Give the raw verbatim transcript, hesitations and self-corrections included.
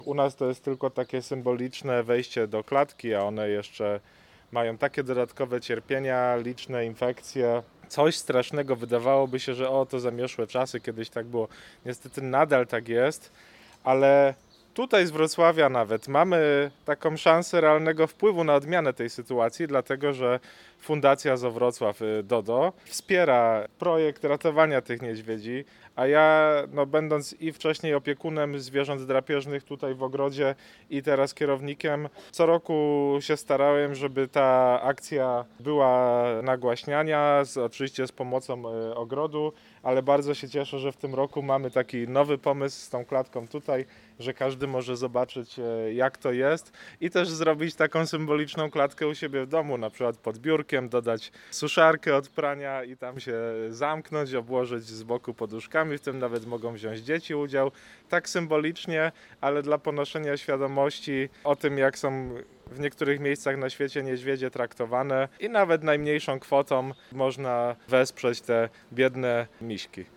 U nas to jest tylko takie symboliczne wejście do klatki, a one jeszcze mają takie dodatkowe cierpienia, liczne infekcje. Coś strasznego, wydawałoby się, że o, to zamieszłe czasy, kiedyś tak było. Niestety nadal tak jest, ale tutaj z Wrocławia nawet mamy taką szansę realnego wpływu na odmianę tej sytuacji, dlatego że Fundacja Zoo Wrocław y, Dodo wspiera projekt ratowania tych niedźwiedzi, a ja, no, będąc i wcześniej opiekunem zwierząt drapieżnych tutaj w ogrodzie i teraz kierownikiem, co roku się starałem, żeby ta akcja była nagłaśniania, z, oczywiście z pomocą y, ogrodu, ale bardzo się cieszę, że w tym roku mamy taki nowy pomysł z tą klatką tutaj, że każdy może zobaczyć, e, jak to jest i też zrobić taką symboliczną klatkę u siebie w domu, na przykład pod biurkiem, dodać suszarkę od prania i tam się zamknąć, obłożyć z boku poduszkami, w tym nawet mogą wziąć dzieci udział, tak symbolicznie, ale dla ponoszenia świadomości o tym, jak są w niektórych miejscach na świecie niedźwiedzie traktowane i nawet najmniejszą kwotą można wesprzeć te biedne miśki.